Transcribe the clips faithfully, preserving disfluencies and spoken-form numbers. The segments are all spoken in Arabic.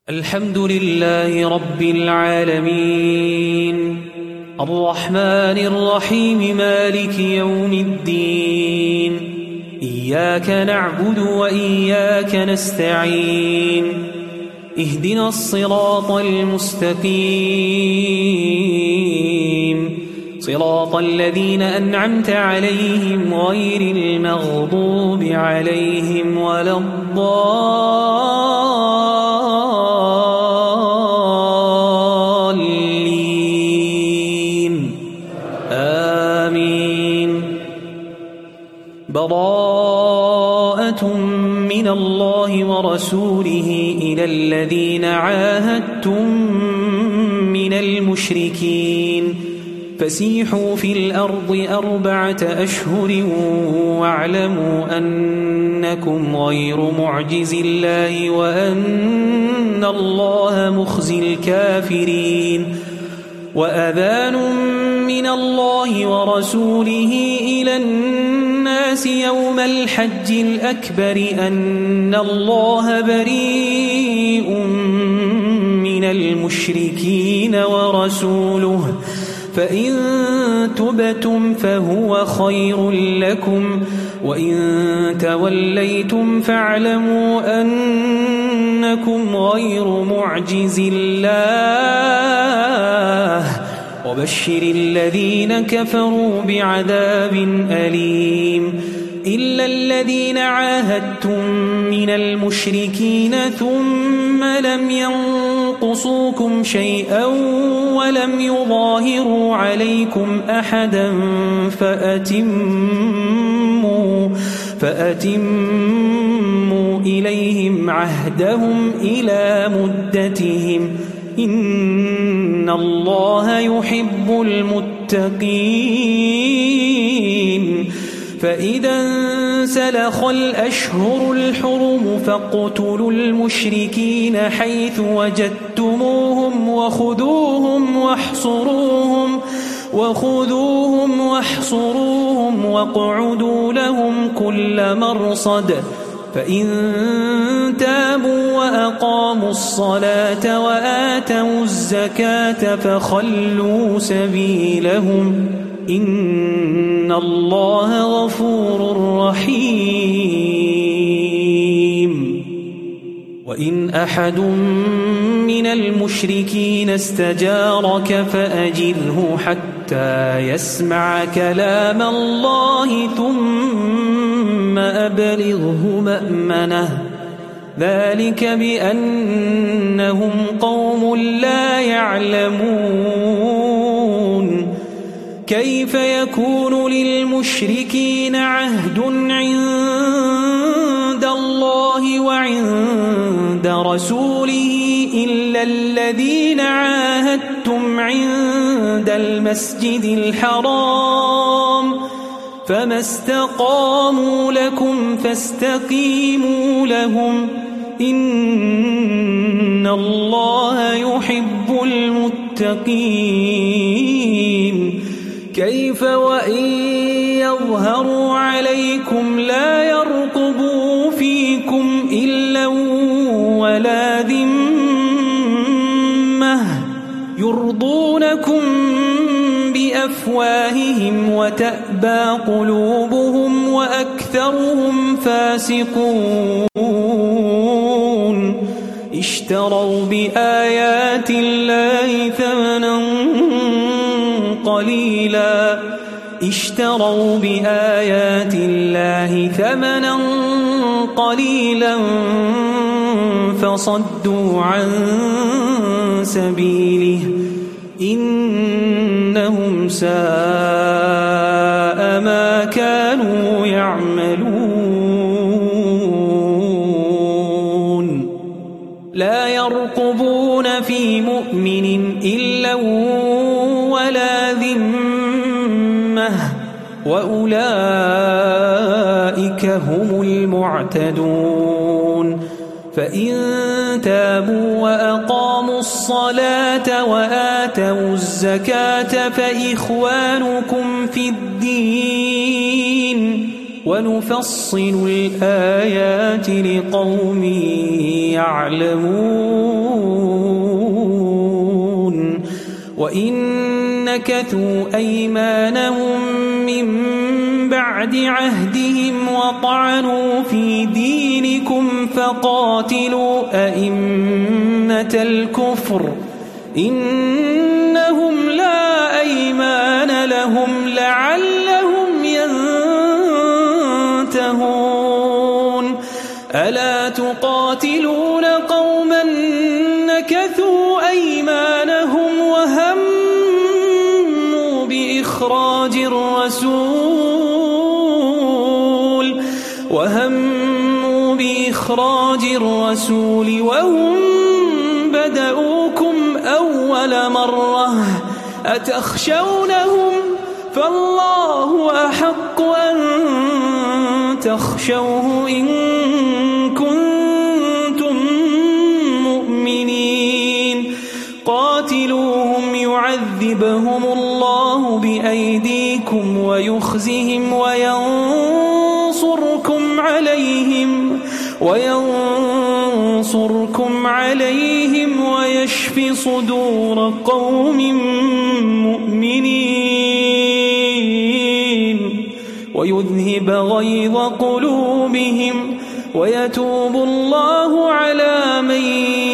الحمد لله رب العالمين الرحمن الرحيم مالك يوم الدين إياك نعبد وإياك نستعين اهدنا الصراط المستقيم صراط الذين أنعمت عليهم غير المغضوب عليهم ولا الضالين آمين. براءة من الله ورسوله إلى الذين عاهدتم من المشركين فسيحوا في الأرض أربعة أشهر واعلموا أنكم غير معجز الله وأن الله مخزي الكافرين. وأذان من الله ورسوله إلى الناس يوم الحج الأكبر أن الله بريء من المشركين ورسوله فإن تبتم فهو خير لكم وإن توليتم فاعلموا أنكم غير معجز الله وبشر الذين كفروا بعذاب أليم. إلا الذين عاهدتم من المشركين ثم لم ينقصوكم شيئا ولم يظاهروا عليكم أحدا فأتموا, فأتموا إليهم عهدهم إلى مدتهم إن الله يحب المتقين. فإذا انسلخ الأشهر الحرم فاقتلوا المشركين حيث وجدتموهم وخذوهم واحصروهم وخذوهم واحصروهم واقعدوا لهم كل مرصد فإن تابوا وأقاموا الصلاة وآتوا الزكاة فخلوا سبيلهم إن الله غفور رحيم. وإن أحد من المشركين استجارك فأجره حتى يسمع كلام الله ثم أبلغه مأمنه ذلك بأنهم قوم لا يعلمون. كيف يكون للمشركين عهد عند الله وعند رسوله إلا الذين عاهدتم عند المسجد الحرام فما استقاموا لكم فاستقيموا لهم إن الله يحب المتقين. كيف وإن يظهروا عليكم لا يرقبوا فيكم إلا ولا ذمة يرضونكم بأفواههم وتأبى قلوبهم وأكثرهم فاسقون. اشتروا بآيات الله ثمنا قليلا اشتروا بآيات الله ثمنا قليلا فصدوا عن سبيله إنهم ساء ما كانوا يعملون. لا يرقبون في مؤمن إلا ولا ذمة وأولئك هم المعتدون. فإن تابوا وأقاموا الصلاة وآتوا الزكاة فإخوانكم في الدين ونفصل الآيات لقوم يعلمون. وإن نكثوا أيمانهم من بعد عهدهم وطعنوا في دينكم فقاتلوا أئمة الكفر إنهم لا أيمان لهم لعلهم ينتهون ألا تقاتلون قوما نكثوا أيمانهم وهموا بإخراج الرسول وهموا بإخراج الرسول وهم بدؤوكم أول مرة أتخشونهم فالله أحق أن تخشوه إن كنتم مؤمنين قاتلوهم يعذبهم الله بأيديكم ويخزهم وينصركم عليهم وينصركم عليهم ويشف صدور قوم مؤمنين ويذهب غيظ قلوبهم ويتوب الله على من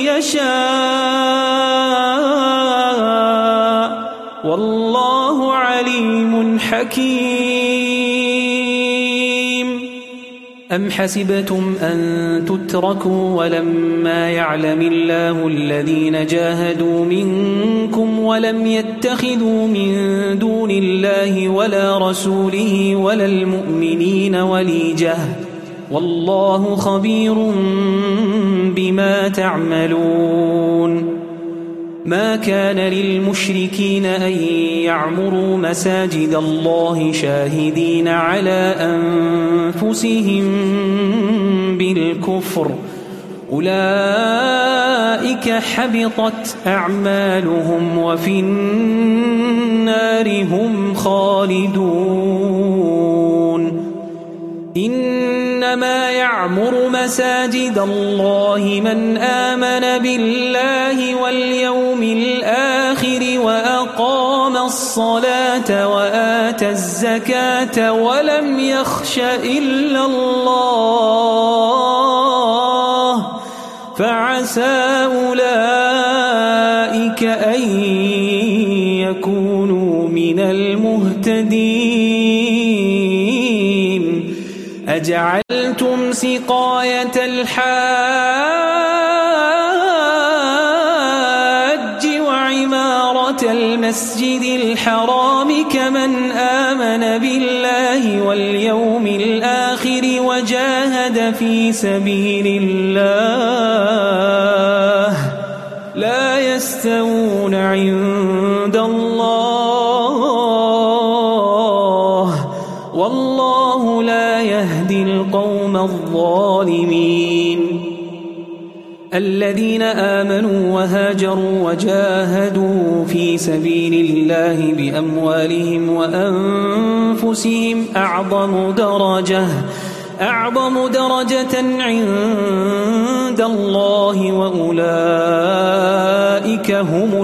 يشاء والله عليم حكيم أم حسبتم أن تتركوا ولما يعلم الله الذين جاهدوا منكم ولم يتخذوا من دون الله ولا رسوله ولا المؤمنين وليجة والله خبير بما تعملون ما كان للمشركين أن يعمروا مساجد الله شاهدين على أنفسهم بالكفر أولئك حبطت أعمالهم وفي النار هم خالدون إنما يعمر مساجد الله من آمن بالله واليوم الآخر وأقام الصلاة وآتى الزكاة ولم يخش إلا الله فعسى أولئك أن يكونوا من المهتدين أجعلتم سقاية الحاج وعمارة المسجد الحرام كمن آمن بالله واليوم الآخر وجاهد في سبيل الله لا يستوون عند الله والله لا يهدي القوم الظالمين الذين آمنوا وهاجروا وجاهدوا في سبيل الله بأموالهم وأنفسهم أعظم درجة أعظم درجة عند الله وأولئك هم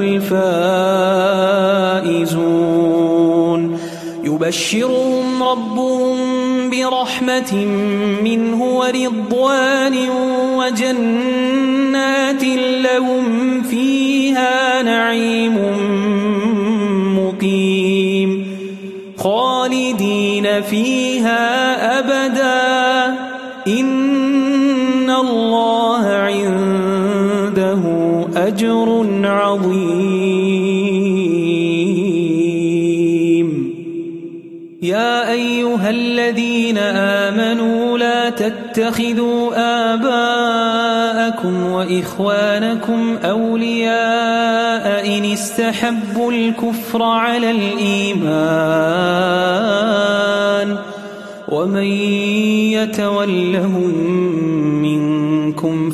الفائزون يبشرهم ربهم برحمة منه ورضوان وجنات لهم فيها نعيم مقيم خالدين فيها أبدا إن الله عنده أجر عظيم يا أيها الذين آمنوا لا تتخذوا آباءكم وإخوانكم أولياء إن استحبوا الكفر على الإيمان ومن يتولهم منكم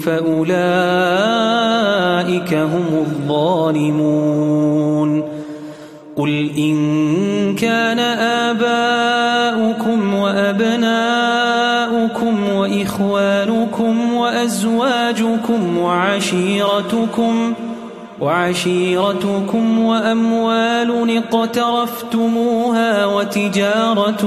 فأولئك هم الظالمون قل إن كان آباؤكم وأبناؤكم وإخوانكم وأزواجكم وعشيرتكم وعشيرتكم وأموال اقترفتموها وتجارة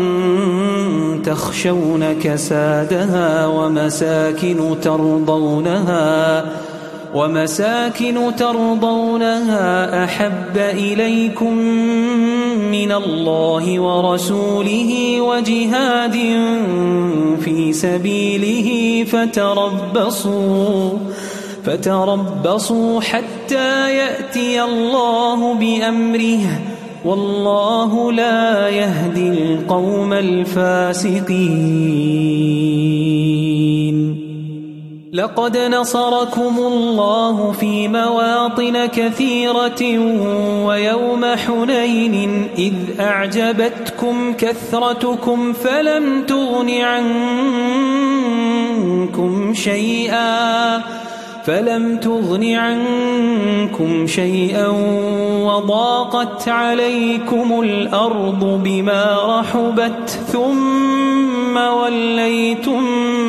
تخشون كسادها ومساكن ترضونها ومساكن ترضونها أحب إليكم من الله ورسوله وجهاد في سبيله فتربصوا فتربصوا حتى يأتي الله بأمره والله لا يهدي القوم الفاسقين. لقد نصركم الله في مواطن كثيرة ويوم حنين إذ أعجبتكم كثرتكم فلم تغن عنكم شيئا فلم تغن عنكم شيئا وضاقت عليكم الأرض بما رحبت ثم وليتم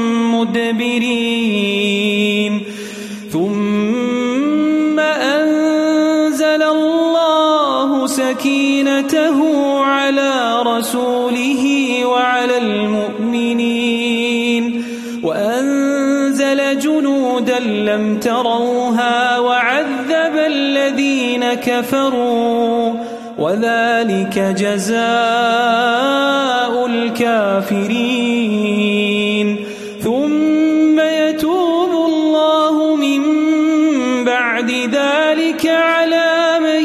مدبرين ثم أنزل الله سكينته على رسوله وعلى المؤمنين وأنزل جنودا لم تروها وعذب الذين كفروا وذلك جزاء الكافرين. ثم يتوب الله من بعد ذلك على من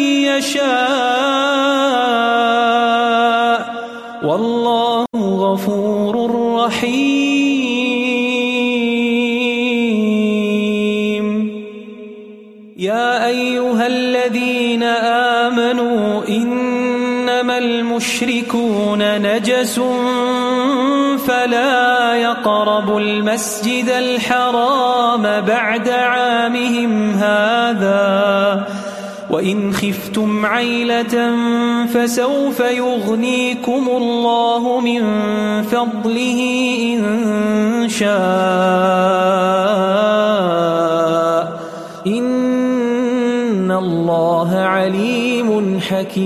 يشاء والله غفور رحيم. يا أيها الذين آمنوا إنما المشركون نجس فلا يقربوا المسجد الحرام بعد عامهم هذا وإن خفتم عيلة فسوف يغنيكم الله من فضله إن شاء إن الله عليم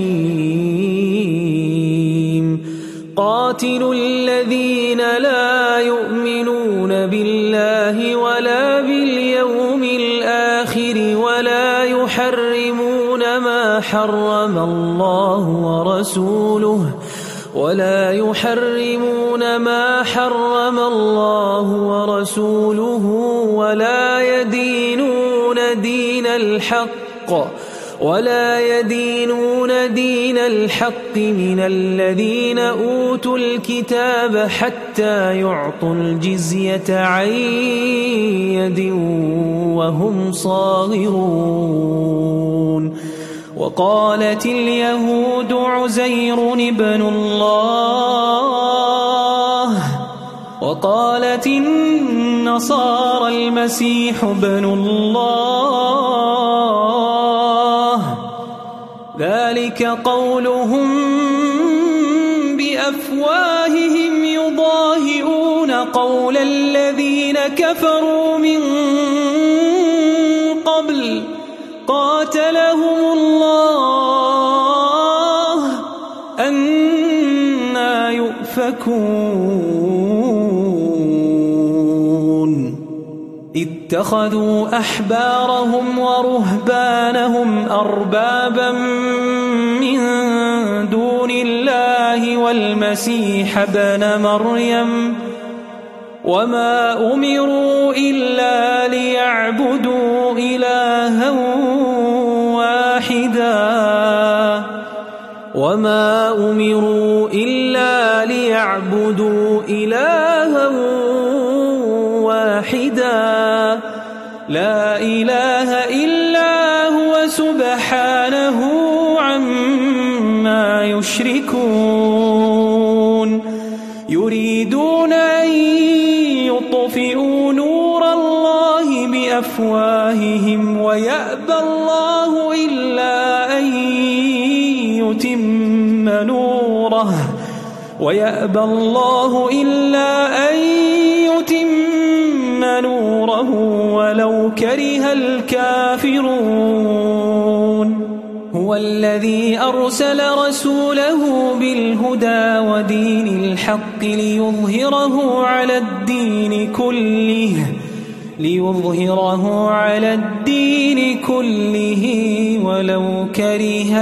حكيم. قاتلوا الذين لا يؤمنون بالله ولا باليوم الآخر ولا يحرمون ما حرم الله ورسوله ولا يحرمون ما حرم الله ورسوله ولا يدينون دين الحق ولا يدينون دين الحق من الذين أوتوا الكتاب حتى يعطوا الجزية عن يد وهم صاغرون. وقالت اليهود عزير ابن الله وقالت النصارى المسيح ابن الله ذلك قولهم بأفواههم يضاهئون قول الذين كفروا من قبل قاتلهم الله أنى يؤفكون. اتخذوا أحبارهم ورهبانهم أربابا من دون الله والمسيح ابن مريم وما أمروا إلا ليعبدوا إلها واحدا وما أمروا إلا ليعبدوا إلها واحدا لا إله إلا هو سبحانه عما يشركون. يريدون أن يطفئوا نور الله بأفواههم ويأبى الله إلا أن يتم نوره ويأبى الله إلا أن يتم نوره ليظهره ولو كره الكافرون هو الذي أرسل رسوله بالهدى ودين الحق ليظهره على الدين كله ليظهره على الدين كله ولو كره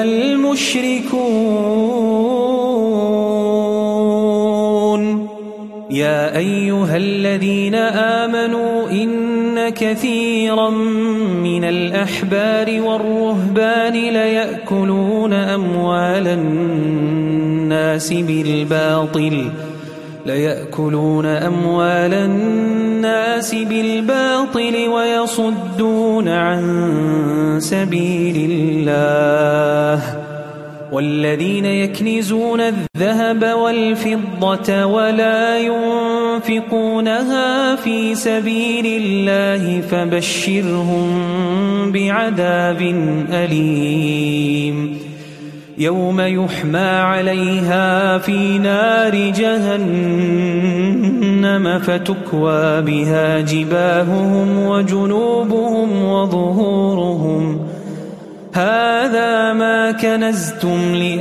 المشركون يا أيها الذين آمنوا إن كثيرا من الأحبار والرهبان ليأكلون أموال الناس بالباطل ليأكلون أموال الناس بالباطل ويصدون عن سبيل الله والذين يكنزون الذهب والفضة ولا ينفقونها في سبيل الله فبشرهم بعذاب أليم يوم يحمى عليها في نار جهنم فتكوى بها جباههم وجنوبهم وظهورهم هذا ما كنزتم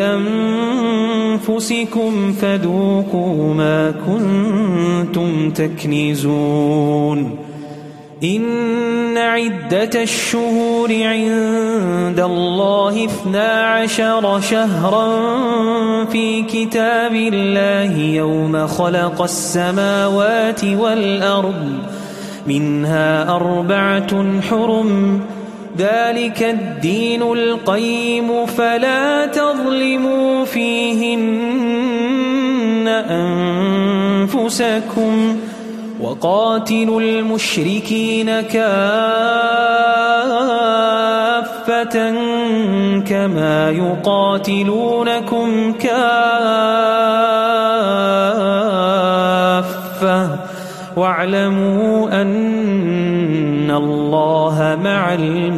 لأنفسكم فذوقوا ما كنتم تكنزون إن عدة الشهور عند الله اثنا عشر شهرا في كتاب الله يوم خلق السماوات والأرض منها أربعة حرم ذلك الدين القيم فلا تظلموا فيهن أنفسكم وقاتلوا المشركين كافة كما يقاتلونكم كافة واعلموا أن الله مع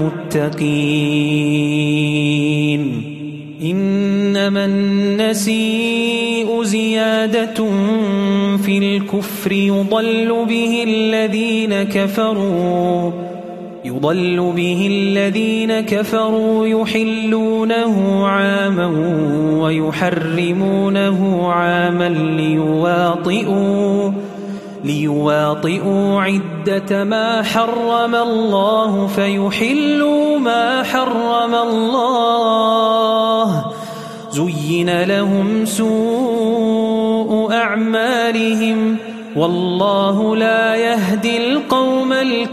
المتقين إنما النسيء زيادة في الكفر يضل به الذين كفروا يضل به الذين كفروا يحلونه عاما ويحرمونه عاما ليواطئوا ليواطئوا عدة ما حرم الله فيحلوا ما حرم الله زين لهم سوء أعمالهم والله لا يهدي القوم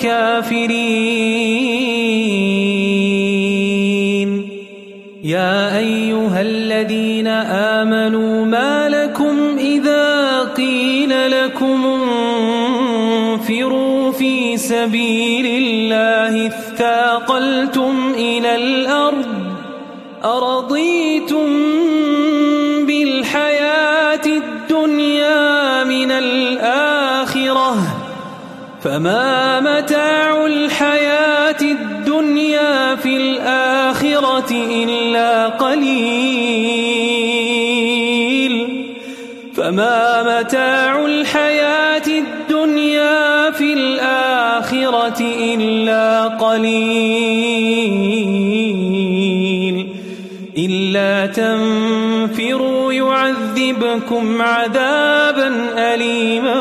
الكافرين يا أيها الذين آمنوا ما لكم إذا قيل لكم انفروا في سبيل الله اثاقلتم إلى الأرض أرضيتم بالحياة الدنيا من الآخرة فما متاع الحياة الدنيا في الآخرة إلا قليل فما متاع الحياة الدنيا في الآخرة إلا قليل إلا تنفروا يعذبكم عذابا أليما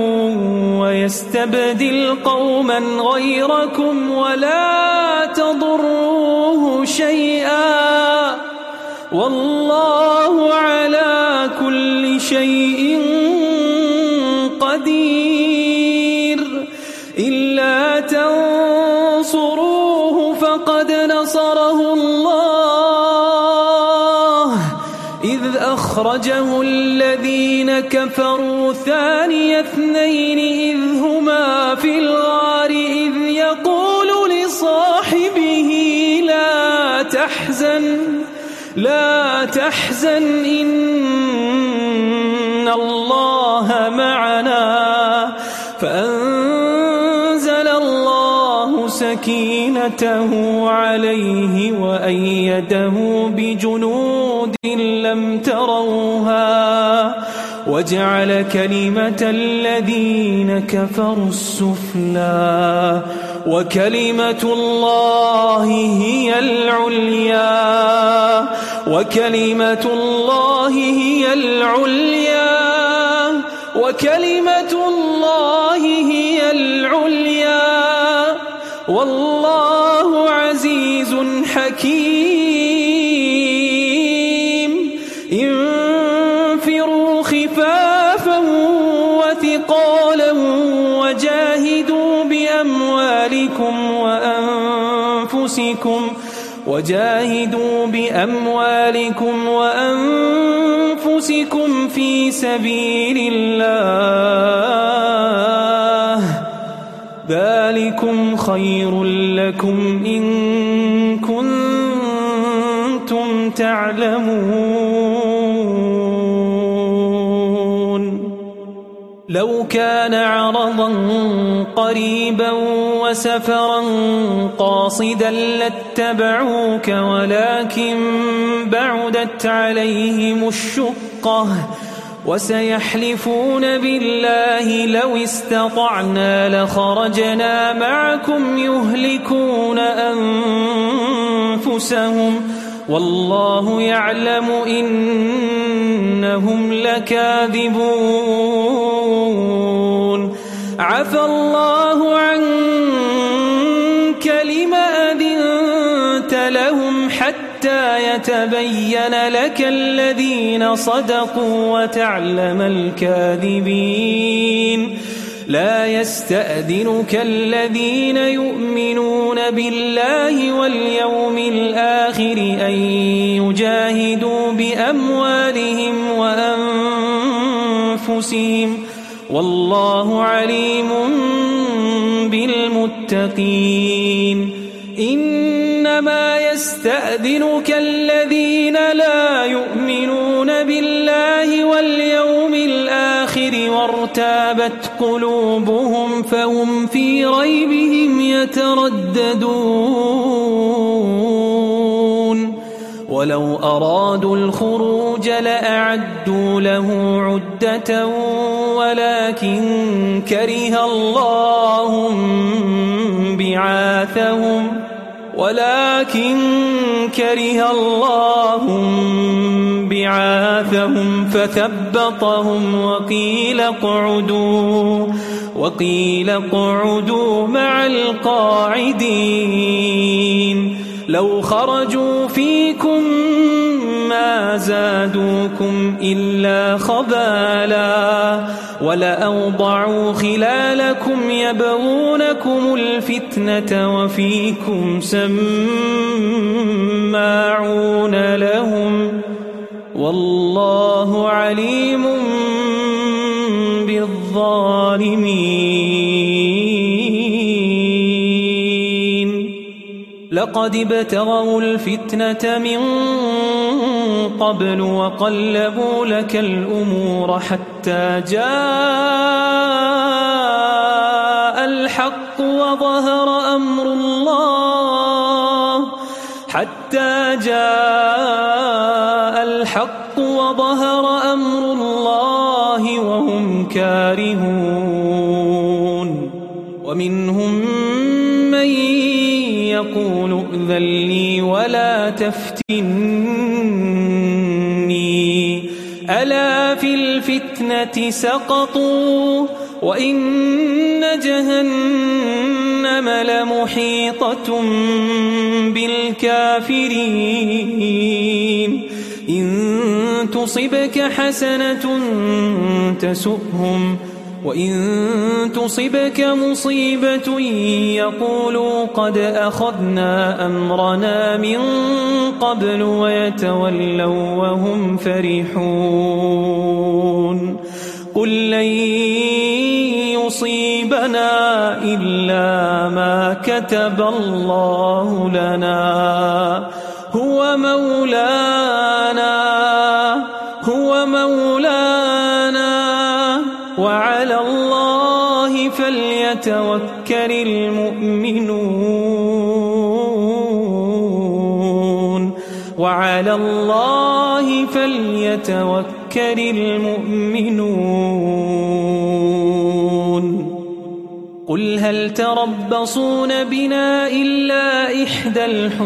ويستبدل قوما غيركم ولا تضروه شيئا والله على كل شيء قدير إلا تنصروه فقد نصره الله إذ أخرجه الذين كفروا ثاني اثنين إذ هما في الغار إذ يقول لصاحبه لا تحزن لا تحزن إن الله معنا فأنزل الله سكينته عليه وأيده بجنود لم تروها وجعل كلمة الذين كفروا السفلى وكلمة الله هي العليا وكلمة الله هي العليا وكلمة الله هي العليا والله عزيز حكيم. انفروا خفافا وثقالا وجاهدوا بأموالكم وأنفسكم وجاهدوا بأموالكم وأنفسكم في سبيل الله ذلكم خير لكم إن كنتم تعلمون. لو كان عرضا قريبا وسفرا قاصدا لاتبعوك ولكن بعدت عليهم الشقة وسيحلفون بالله لو استطعنا لخرجنا معكم يهلكون أنفسهم والله يعلم إنهم لكاذبون. عفى الله عنك لم أذنت لهم حتى يتبين لك الذين صدقوا وتعلم الكاذبين. لا يستأذنك الذين يؤمنون بالله واليوم الآخر أن يجاهدوا بأموالهم وأنفسهم والله عليم بالمتقين. إنما يستأذنك الذين لا يؤمنون بالله واليوم الآخر وارتابت قلوبهم فهم في ريبهم يترددون. ولو أرادوا الخروج لأعدوا له عدة ولكن كره الله بعاثهم ولكن كره الله بعاثهم فثبطهم وقيل اقعدوا وقيل اقعدوا مع القاعدين. لو خرجوا فيكم ما زادوكم إلا خبالا ولأوضعوا خلالكم يبغونكم الفتنة وفيكم سماعون لهم والله عليم بالظالمين. لقد ابتغوا الفتنة من قبل وقلبوا لك الأمور حتى جاء الحق وظهر أمر الله حتى جاء الحق وظهر أمر الله وهم كارهون. ومنهم من يقول ائذن لي ولا تفتني ألا في الفتنة سقطوا وإن جهنم لمحيطة بالكافرين. إن تصبك حسنة تسؤهم وإن تصبك مصيبة يقولوا قد أخذنا أمرنا من قبل ويتولوا وهم فرحون. قل لن يصيبنا إلا ما كتب الله لنا هو مولانا هو مولانا وعلى الله فليتوكل المؤمنون وعلى الله فليتوكل يتذكر المؤمنون قل هل تربصون بنا إلا إحدى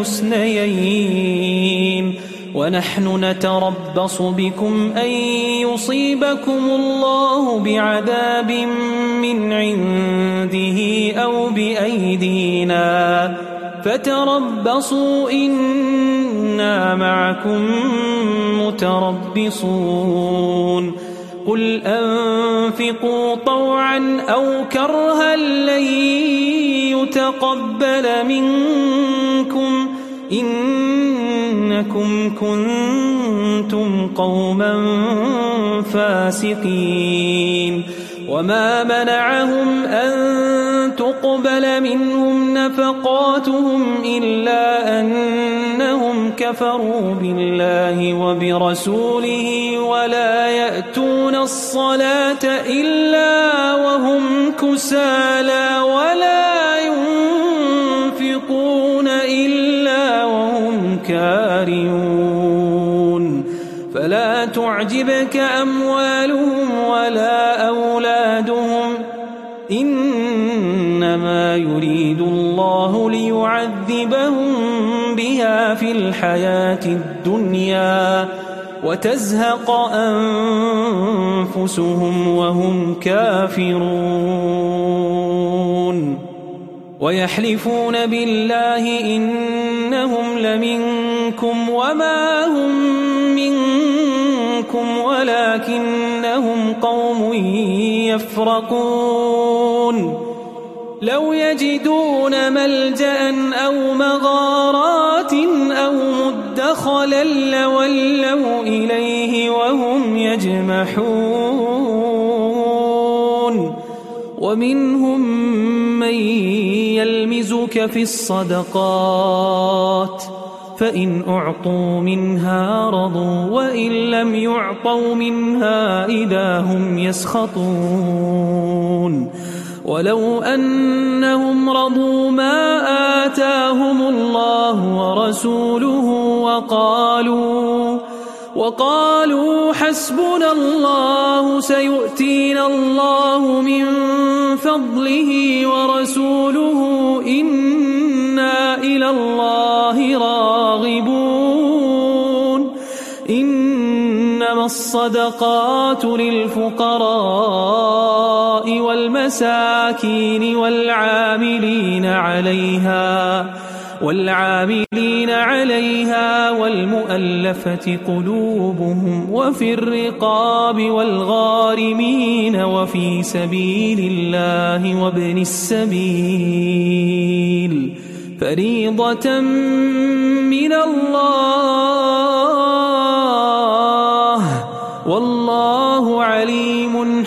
الحسنيين ونحن نتربص بكم أن يصيبكم الله بعذاب من عنده أو بأيدينا فتربصوا إنا معكم متربصون قل أنفقوا طوعا أو كرها لن يتقبل منكم إنكم كنتم قوما فاسقين وما منعهم أن تقبل منهم نفقاتهم إلا أنهم كفروا بالله وبرسوله ولا يأتون الصلاة إلا وهم كسالى ولا ينفقون إلا وهم كارهون فلا تعجبك أموالهم ولا أولادهم إنما يريد الله ليعذبهم بها في الحياة الدنيا وتزهق أنفسهم وهم كافرون ويحلفون بالله إنهم لمنكم وما هم منكم ولكنهم قوم يفرقون لو يجدون ملجأ أو مغارات أو مدخلا لولوا إليه وهم يجمحون ومنهم من يلمزك في الصدقات فإن أعطوا منها رضوا وإن لم يعطوا منها إذا هم يسخطون ولو أنهم رضوا ما آتاهم الله ورسوله وقالوا وقالوا حسبنا الله سيؤتينا الله من فضله ورسوله إنا إلى الله راغبون إنما الصدقات للفقراء والمساكين والعاملين عليها والعاملين عليها والمؤلفة قلوبهم وفي الرقاب والغارمين وفي سبيل الله وابن السبيل فريضة من الله والله عليم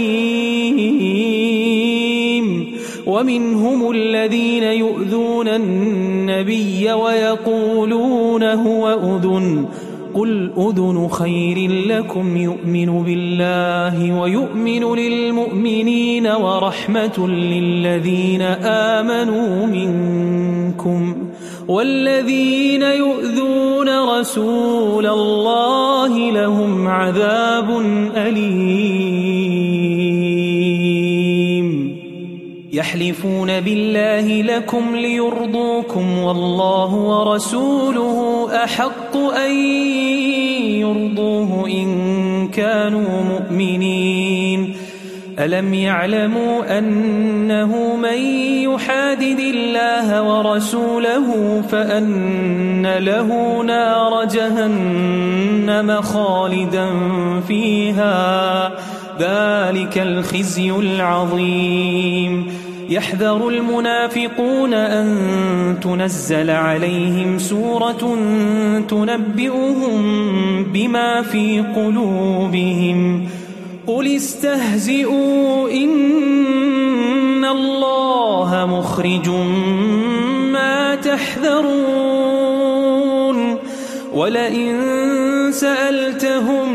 حكيم ومنهم الذين يؤذون النبي ويقولون هو أذن قل أذن خير لكم يؤمن بالله ويؤمن للمؤمنين ورحمة للذين آمنوا منكم والذين يؤذون رسول الله لهم عذاب أليم يحلفون بالله لكم ليرضوكم والله ورسوله أحق أن يرضوه إن كانوا مؤمنين ألم يعلموا أنه من يحادد الله ورسوله فأن له نار جهنم خالدا فيها ذلك الخزي العظيم يحذر المنافقون أن تنزل عليهم سورة تنبئهم بما في قلوبهم قل استهزئوا إن الله مخرج ما تحذرون ولئن سألتهم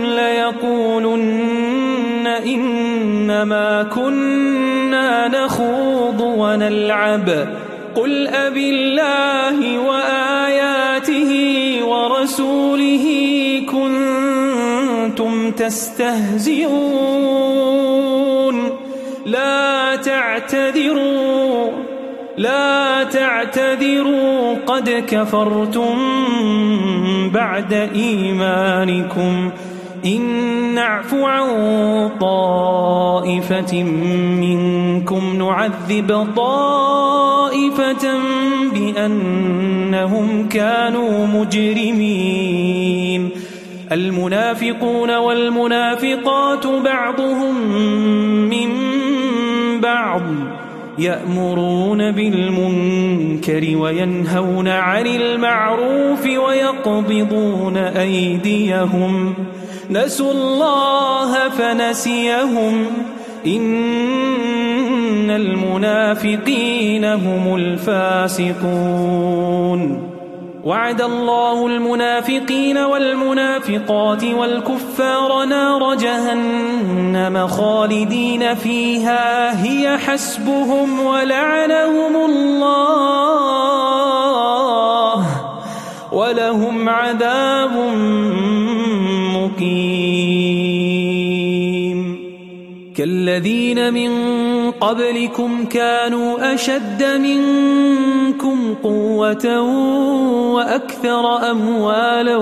ليقولن إنما كنا نخوض ونلعب قل أبالله وآياته ورسوله كنتم تستهزئون لا تعتذروا لا تعتذروا قد كفرتم بعد إيمانكم إن نعف عن طائفة منكم نعذب طائفة بأنهم كانوا مجرمين المنافقون والمنافقات بعضهم من بعض يأمرون بالمنكر وينهون عن المعروف ويقبضون أيديهم نسوا الله فنسيهم إن المنافقين هم الفاسقون وعد الله المنافقين والمنافقات والكفار نار جهنم خالدين فيها هي حسبهم ولعنهم الله ولهم عذاب مقيم كالذين من قبلكم كانوا أشد منكم قوة وأكثر أموالا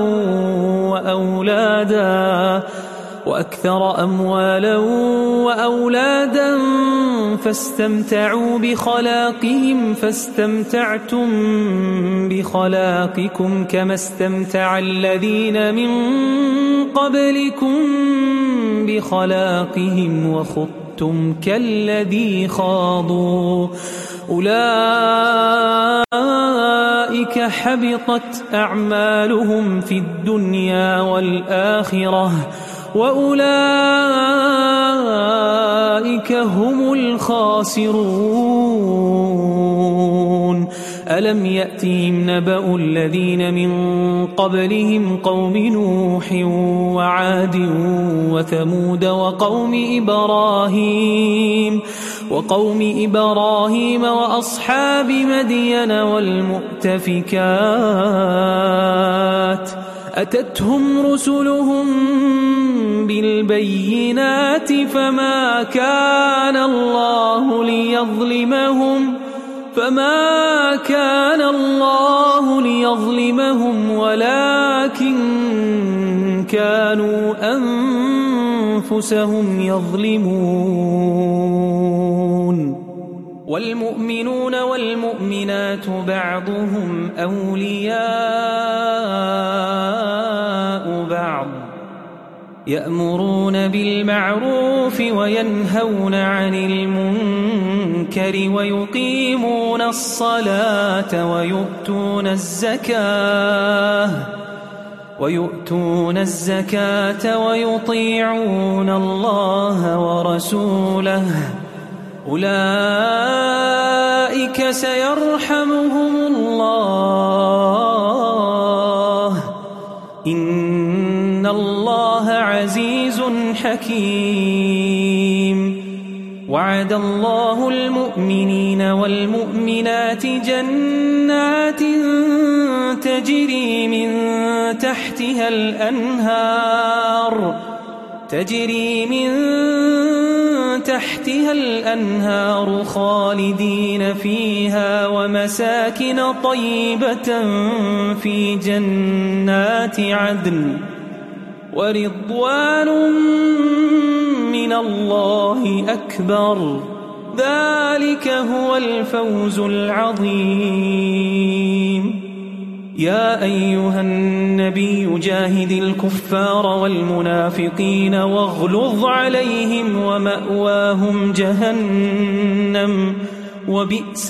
وأولادا وأكثر أموالا وأولادا فاستمتعوا بخلاقهم فاستمتعتم بخلاقكم كما استمتع الذين من قبلكم بخلاقهم وخضتم كالذي خاضوا أولئك حبطت أعمالهم في الدنيا والآخرة وأولئك هم الخاسرون ألم يأتهم نبأ الذين من قبلهم قوم نوح وعاد وثمود وقوم إبراهيم وقوم إبراهيم وأصحاب مدين والمؤتفكات أتتهم رسلهم بالبينات فما كان الله ليظلمهم فما كان الله ليظلمهم ولكن كانوا أنفسهم يظلمون والمؤمنون والمؤمنات بعضهم أولياء بعض يأمرون بالمعروف وينهون عن المنكر ويقيمون الصلاة ويؤتون الزكاة ويؤتون الزكاة ويطيعون الله ورسوله أولئك سيرحمهم الله إن الله عزيز حكيم وعد الله المؤمنين والمؤمنات جنات تجري من تحتها الأنهار تجري من تحتها الأنهار خالدين فيها ومساكن طيبة في جنات عدن ورضوان من الله أكبر ذلك هو الفوز العظيم يا أيها النبي جاهد الكفار والمنافقين واغلظ عليهم ومأواهم جهنم وبئس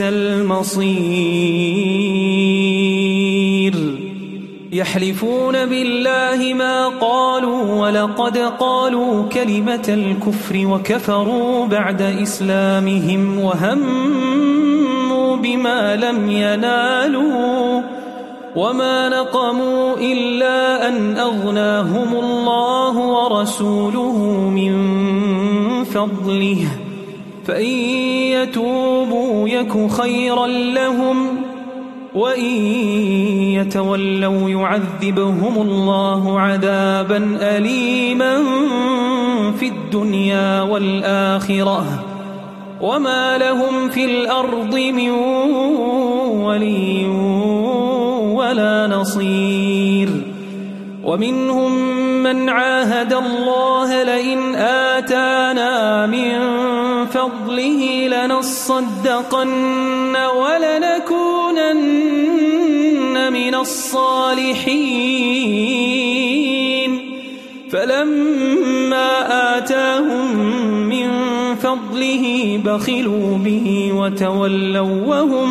المصير يحلفون بالله ما قالوا ولقد قالوا كلمة الكفر وكفروا بعد إسلامهم وهموا بما لم ينالوا وما نقموا إلا أن أغناهم الله ورسوله من فضله فإن يتوبوا يك خيرا لهم وإن يتولوا يعذبهم الله عذابا أليما في الدنيا والآخرة وما لهم في الأرض من ولي ولا نصير. ومنهم من عاهد الله لئن آتانا من فضله لنصدقن ولنكونن من الصالحين فلما آتاهم من فضله بخلوا به وتولوا وهم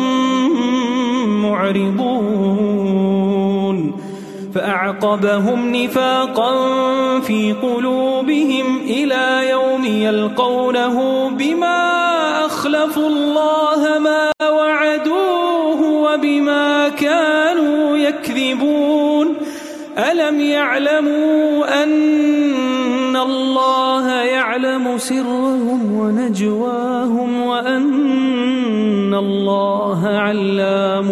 معرضون فأعقبهم نفاقا في قلوبهم إلى يوم يلقونه بما أخلفوا الله ما وعدوه وبما كانوا يكذبون. ألم يعلموا أن الله يعلم سرهم ونجواهم وأن الله علام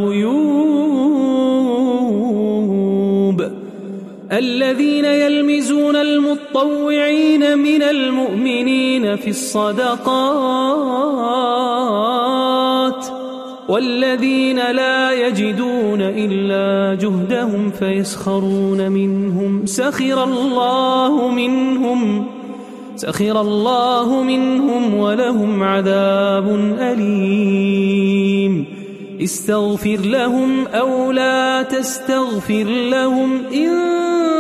الغيوب. الذين يلمزون المطوعين من المؤمنين في الصدقات والذين لا يجدون إلا جهدهم فيسخرون منهم سخر الله منهم سخر الله منهم ولهم عذاب أليم. استغفر لهم أو لا تستغفر لهم إن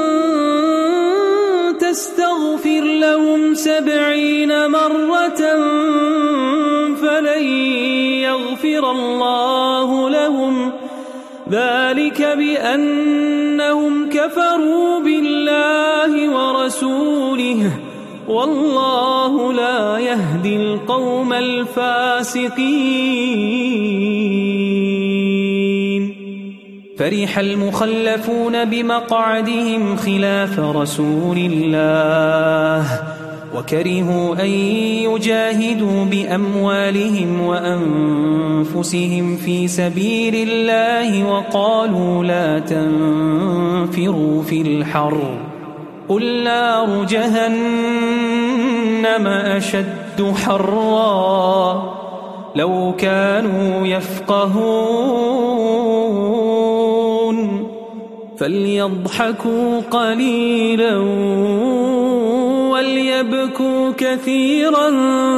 تستغفر لهم سبعين مرة فلن يغفر الله لهم ذلك بأنهم كفروا بالله ورسوله والله لا يهدي القوم الفاسقين. فرح المخلفون بمقعدهم خلاف رسول الله وكرهوا أن يجاهدوا بأموالهم وأنفسهم في سبيل الله وقالوا لا تنفروا في الحر قل نار جهنم أشد حرا لو كانوا يفقهون فليضحكوا قليلا وليبكوا كثيرا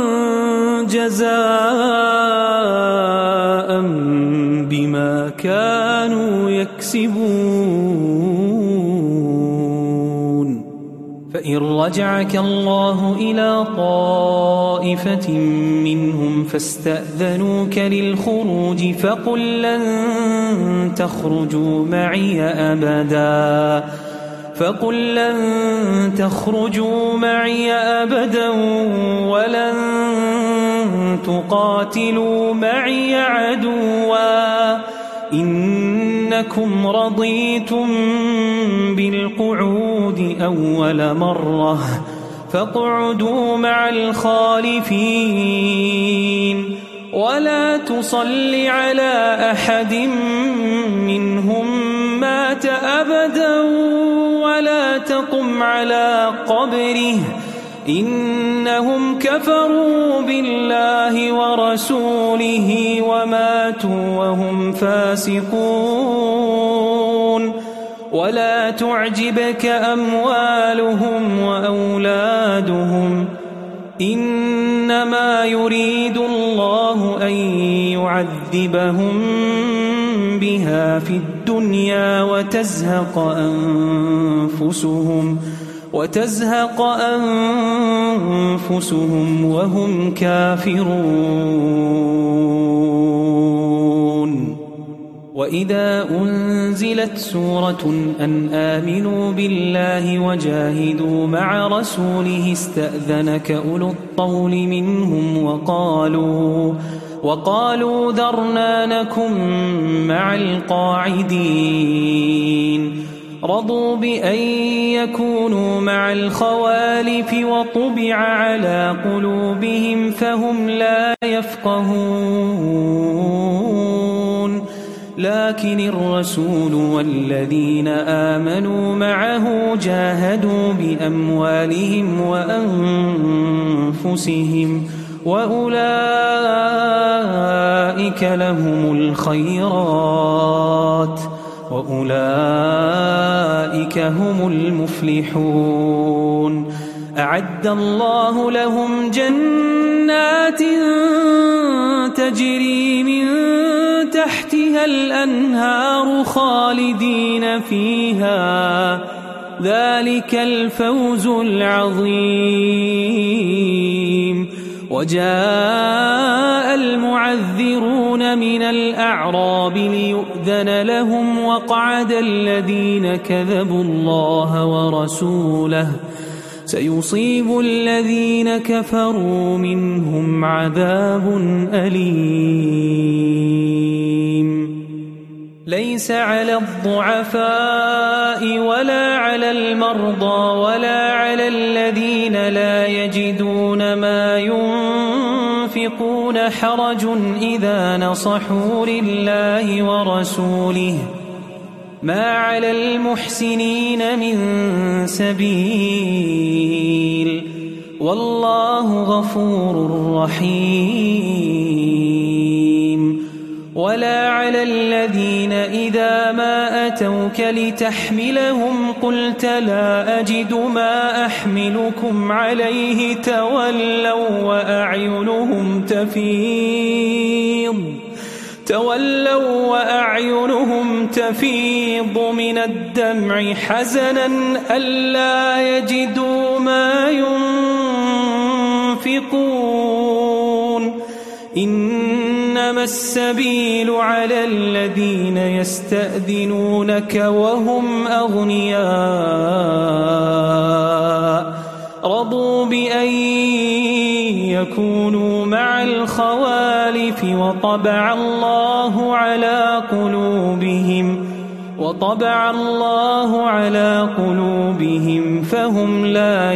جزاء بما كانوا يكسبون. فإن رجعك الله إلى طائفة منهم فاستأذنوك للخروج فقل لن تخرجوا معي أبدا فقل لن تخرجوا معي أبدا ولن تقاتلوا معي عدوا إنكم رضيتم بالقعود أول مرة فاقعدوا مع الخالفين ولا تصل على أحد منهم مات أبدا ولا تقم على قبره إنهم كفروا بالله ورسوله وماتوا وهم فاسقون. ولا تعجبك أموالهم وأولادهم إنما يريد الله أن يعذبهم بها في الدنيا وتزهق أنفسهم وتزهق أنفسهم وهم كافرون. وإذا أنزلت سورة أن آمنوا بالله وجاهدوا مع رسوله استأذنك أولو الطول منهم وقالوا وقالوا ذرنا نكن مع القاعدين رضوا بأن يكونوا مع الخوالف وطبع على قلوبهم فهم لا يفقهون. لكن الرسول والذين آمنوا معه جاهدوا بأموالهم وأنفسهم وأولئك لهم الخيرات وأولئك هم المفلحون. أعد الله لهم جنات تجري من تحتها الأنهار خالدين فيها، ذلك الفوز العظيم. وجاء المعذرون من الأعراب ليؤذن لهم وقعد الذين كذبوا الله ورسوله، سيصيب الذين كفروا منهم عذاب أليم. ليس على الضعفاء ولا على المرضى ولا على الذين لا يجدون ما ينفقون حرج إذا نصحوا لله ورسوله، ما على المحسنين من سبيل، والله غفور رحيم. ولا على الذين إذا ما أتوك لتحملهم قلت لا أجد ما أحملكم عليه تولوا وأعينهم تفيض تولوا وأعينهم تفيض من الدمع حزنا ألا يجدوا ما ينفقون. إنما السبيل على الذين يستأذنونك وهم أغنياء رضوا بأن يكونوا مع الخوالف وطبع الله على قلوبهم وطبع الله على قلوبهم فهم لا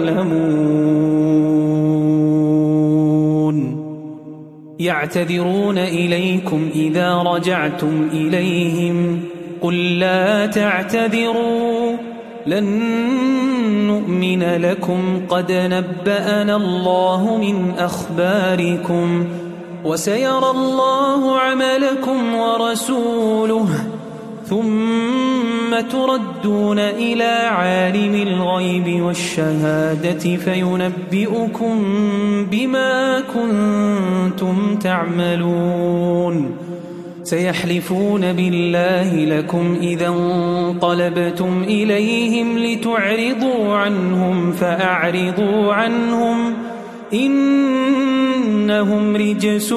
يعلمون. يعتذرون إليكم إذا رجعتم إليهم قل لا تعتذروا لن نؤمن لكم قد نبأنا الله من أخباركم وسيرى الله عملكم ورسوله ثم تردون إلى عالم الغيب والشهادة فينبئكم بما كنتم تعملون. سيحلفون بالله لكم إذا انقلبتم إليهم لتعرضوا عنهم فأعرضوا عنهم إنهم رجس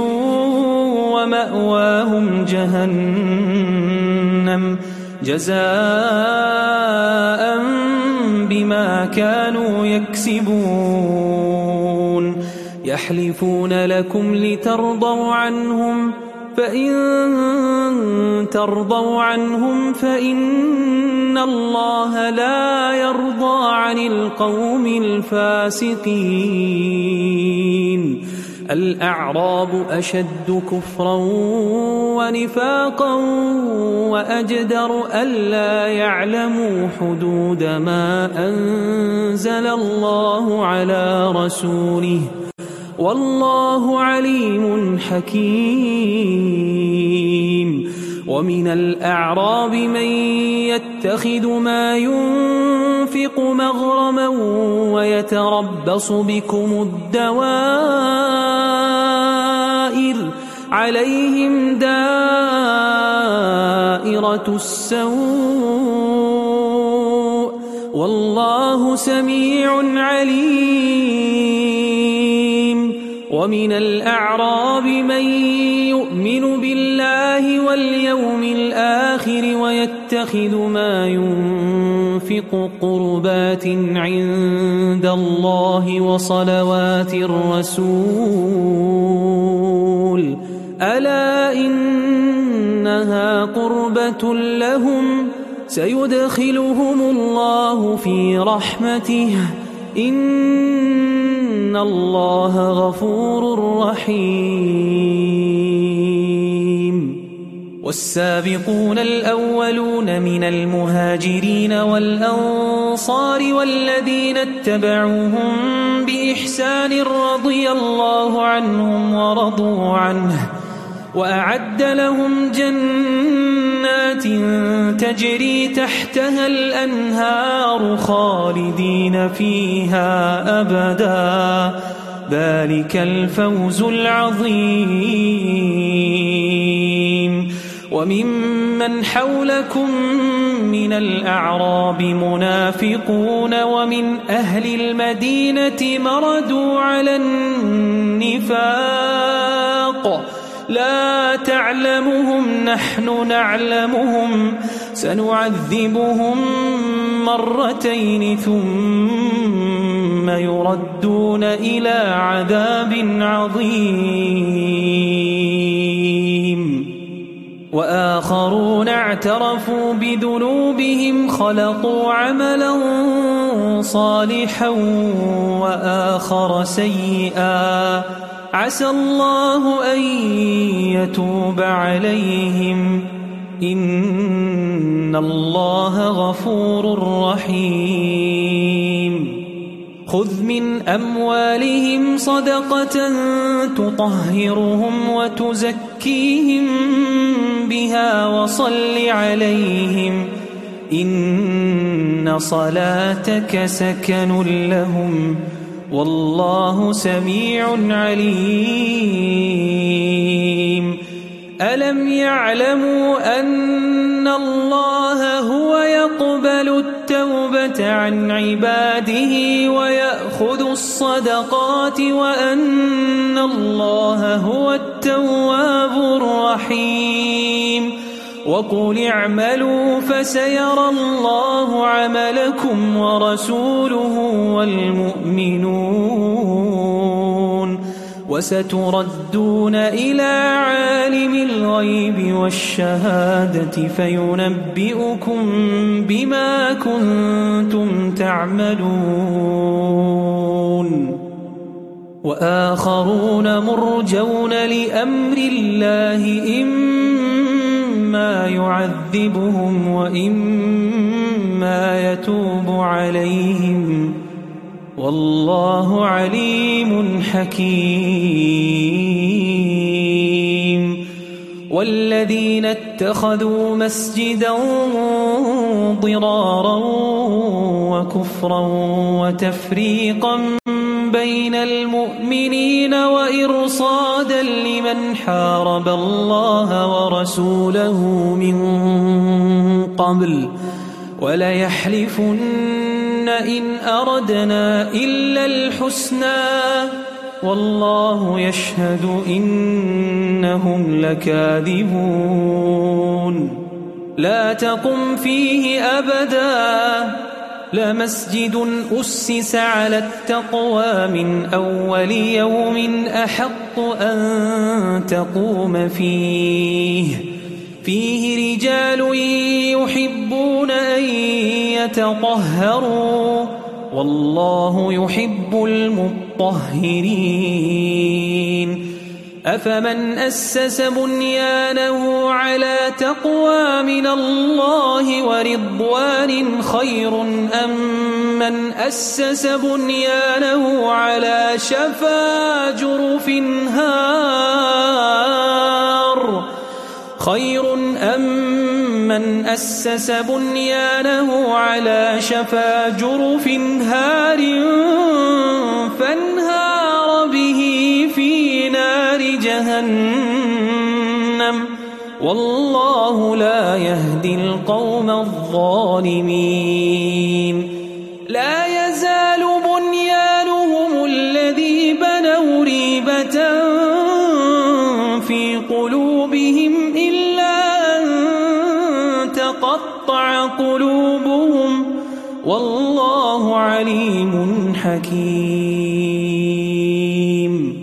ومأواهم جهنم جزاء بما كانوا يكسبون. يحلفون لكم لترضوا عنهم فإن ترضوا عنهم فإن الله لا يرضى عن القوم الفاسقين. الأعراب أشد كفرا ونفاقا وأجدر ألا يعلموا حدود ما أنزل الله على رسوله والله عليم حكيم. ومن الأعراب من يتخذ ما ينفق مغرما ويتربص بكم الدوائر عليهم دائرة السوء والله سميع عليم. ومن الأعراب من يؤمن بالله واليوم الآخر ويتخذ ما ينفق قربات عند الله وصلوات الرسول ألا إنها قربة لهم سيدخلهم الله في رحمته إن الله غفور رحيم. والسابقون الأولون من المهاجرين والأنصار والذين اتبعوهم بإحسان رضي الله عنهم ورضوا عنه وأعد لهم جنات تجري تحتها الأنهار خالدين فيها أبدا ذلك الفوز العظيم. وممن حولكم من الأعراب منافقون ومن أهل المدينة مردوا على النفاق لا تعلمهم نحن نعلمهم سنعذبهم مرتين ثم يردون إلى عذاب عظيم. وآخرون اعترفوا بذنوبهم خلقوا عملا صالحا وآخر سيئا عسى الله أن يتوب عليهم إن الله غفور رحيم. خذ من أموالهم صدقة تطهرهم وتزكيهم بها وصل عليهم إن صلاتك سكن لهم والله سميع عليم. ألم يعلموا أن الله هو يقبل التوبة عن عباده ويأخذ الصدقات وأن الله هو التواب الرحيم. وقل اعملوا فسيرى الله عملكم ورسوله والمؤمنون وستردون إلى عالم الغيب والشهادة فينبئكم بما كنتم تعملون. وآخرون مرجون لأمر الله إما يعذبهم وإما يتوب عليهم والله عليم حكيم. والذين اتخذوا مسجدا ضرارا وكفرا وتفريقا بين المؤمنين وإرصادا لمن حارب الله ورسوله من قبل وليحلفن إن أردنا إلا الحسنى والله يشهد إنهم لكاذبون. لا تقم فيه أبدا لمسجد أسس على التقوى من أول يوم أحق أن تقوم فيه فيه رجال يحبون أن يتطهروا والله يحب المطهرين. أفمن أسس بنيانه على تقوى من الله ورضوان خير أم من أسس بنيانه على شفا جرف هار خير أم من أسس بنيانه على شفا جرف هار فانهار به في نار جهنم والله لا يهدي القوم الظالمين. لا يزال بنيانهم الذي بنوا ريبة في قلوبهم إلا أن تقطع قلوبهم والله عليم حكيم.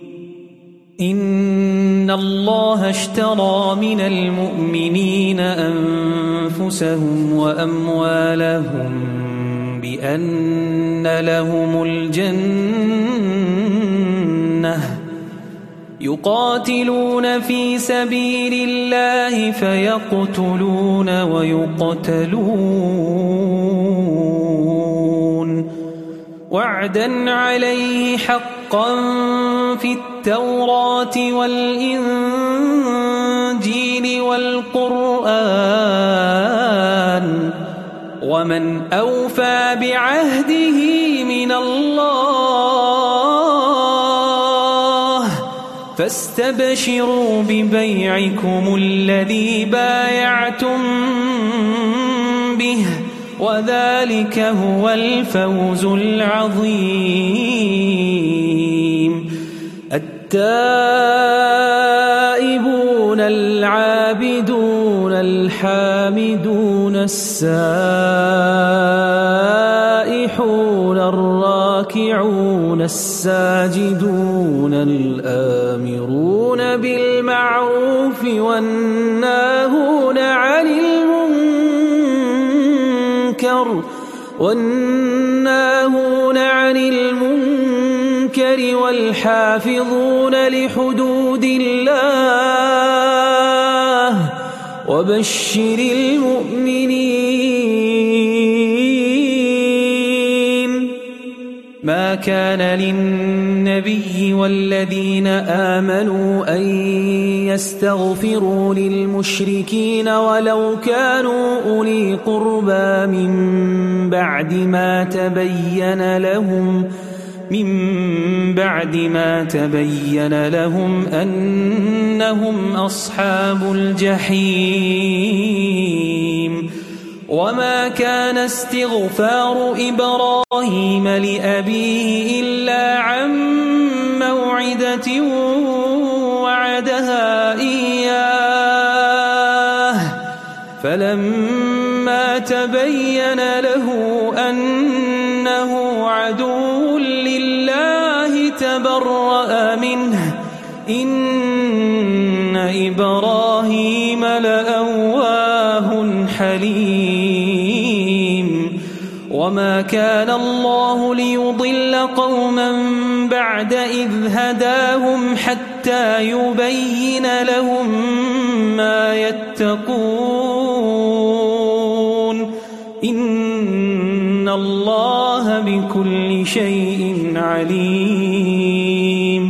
إن الله اشترى من المؤمنين أنفسهم وأموالهم بأن لهم الجنة يقاتلون في سبيل الله فيقتلون ويقتلون وعدا عليه حقا في التوراة والإنجيل والقرآن ومن أوفى بعهده من الله فاستبشروا ببيعكم الذي بايعتم به وذلك هو الفوز العظيم. التائبون العابدون الحامدون السائحون الراكعون الساجدون الآمرون بالمعروف والناهون عن المنكر والناهون عن المنكر والحافظون لحدود الله وبشر المؤمنين. ما كان للنبي والذين آمنوا أن يستغفروا للمشركين ولو كانوا أولي قربى من بعد ما تبين لهم من بعد ما تبين لهم أنهم أصحاب الجحيم. وما كان استغفار إبراهيم لأبيه إلا عن موعدة وعدها إياه فلما تبين له أنه عدو لله تبرأ منه إن إبراهيم لأواه حليم. وما كان الله ليضل قوما بعد إذ هداهم حتى يبين لهم ما يتقون إن الله بكل شيء عليم.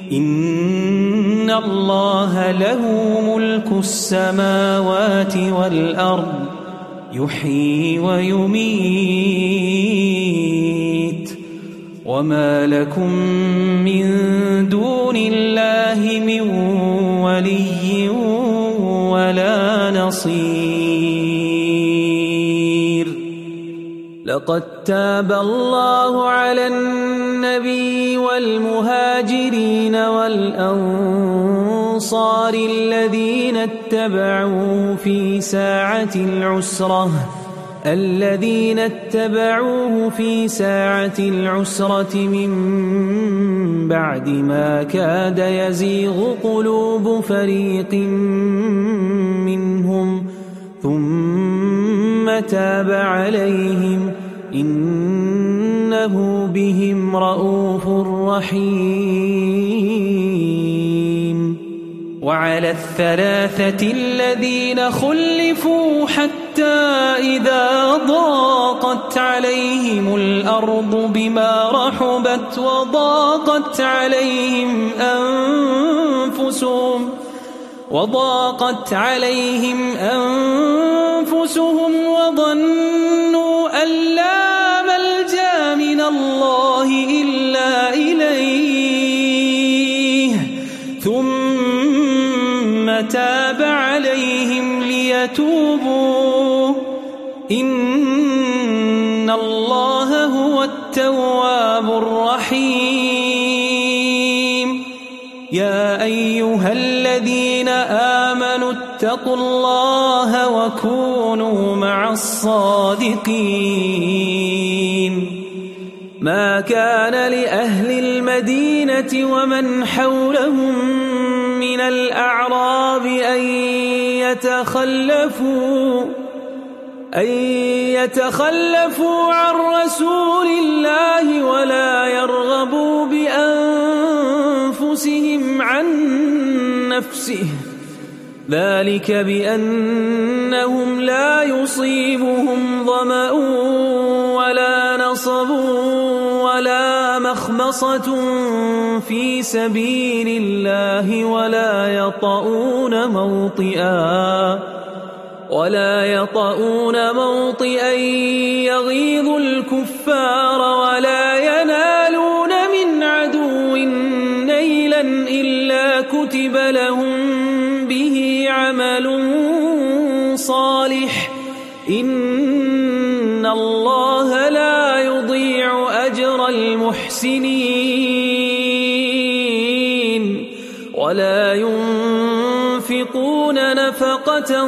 إن الله له ملك السماوات والأرض يحيي ويميت وما لكم من دون الله من ولي ولا نصير. لقد تاب الله على النبي والمهاجرين والأنصار الذين اتبعوه في ساعة العسرة الذين اتبعوه في ساعة العسرة من بعد ما كاد يزيغ قلوب فريق منهم ثم تاب عليهم إنه بهم رءوف رحيم. وعلى الثلاثة الذين خلفوا حتى إذا ضاقت عليهم الأرض بما رحبت وضاقت عليهم أنفسهم وضاقت عليهم أنفسهم وظنوا أن لا ملجأ من الله إلا إليه ثم تاب عليهم ليتوبوا إن الله هو التواب الرحيم. يا أيها الذين آمنوا اتقوا الله وكونوا مع الصادقين. ما كان لأهل المدينة ومن حولهم من الأعراب أن يتخلفوا أن يتخلفوا عن رسول الله ولا يرغبوا بأنفسهم أنفسهم عن نفسه ذلك بأنهم لا يصيبهم ظمأ ولا نصب ولا مخمصة في سبيل الله ولا يطؤون موطئا ولا يطؤون موطئا يغيظ الكفار ولا ينالون من عدو نيلا إلا كتب لهم به عمل صالح إن الله لا يضيع أجر المحسنين ولا ينفقون نفقة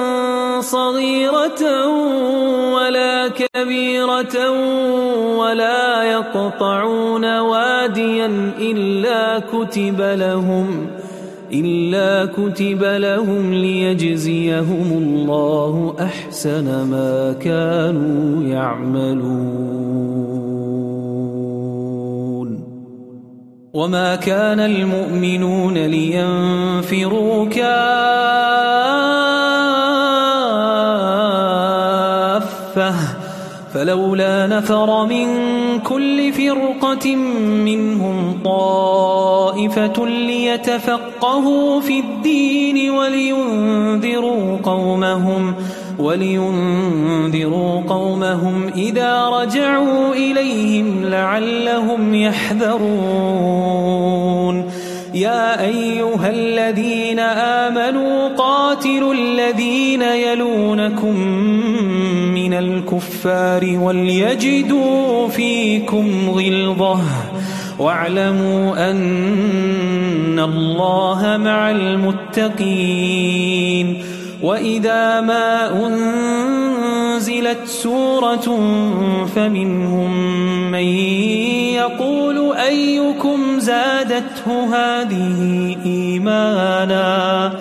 صغيرة ولا كبيرة ولا يقطعون واديا إلا كتب لهم إلا كتب لهم ليجزيهم الله أحسن ما كانوا يعملون وما كان المؤمنون لينفروا كافة فلولا نفر من كل فرقة منهم طائفة ليتفقهوا في الدين ولينذروا قومهم ولينذروا قومهم إذا رجعوا إليهم لعلهم يحذرون يا أيها الذين آمنوا قاتلوا الذين يلونكم من الكفار وليجدوا فيكم غلظة واعلموا أن الله مع المتقين وإذا ما أنزلت سورة فمنهم من يقول أيكم زادته هذه إيمانا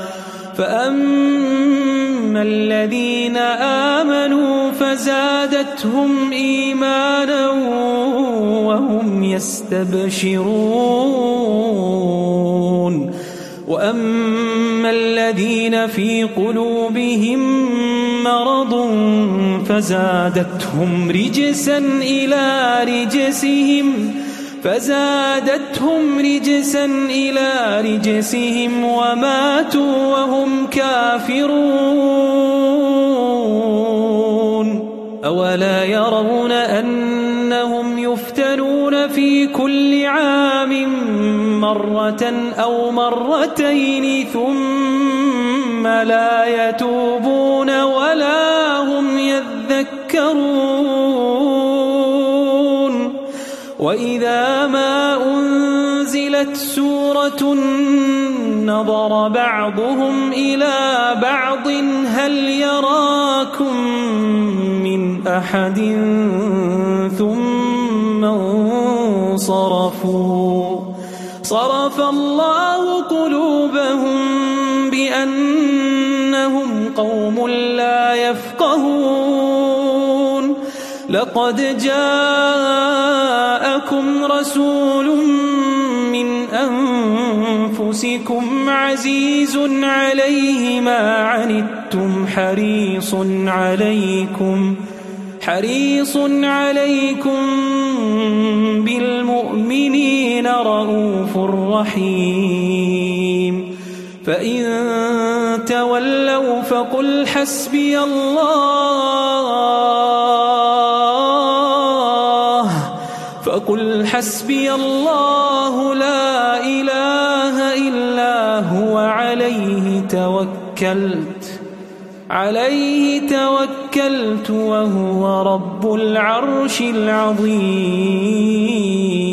فأما الذين آمنوا فزادتهم إيمانا وهم يستبشرون وأما الذين في قلوبهم مرض فزادتهم رجسا إلى رجسهم فزادتهم رجسا إلى رجسهم وماتوا وهم كافرون أولا يرون أنهم يفتنون في كل عام مرة أو مرتين ثم لا يتوبون ولا هم يذكرون وإذا ما أنزلت سورة نظر بعضهم إلى بعض هل يراكم من أحد ثم انصرفوا صرف الله قلوبهم بأنهم قوم لا يفقهون لقد جاءكم رسول من أنفسكم عزيز عليه ما عنتم حريص عليكم حريص عليكم بالمؤمنين رؤوف رحيم فإن تولوا فقل حسبي الله فقل حسبي الله لا إله إلا هو عليه توكلت عليه توكلت وهو رب العرش العظيم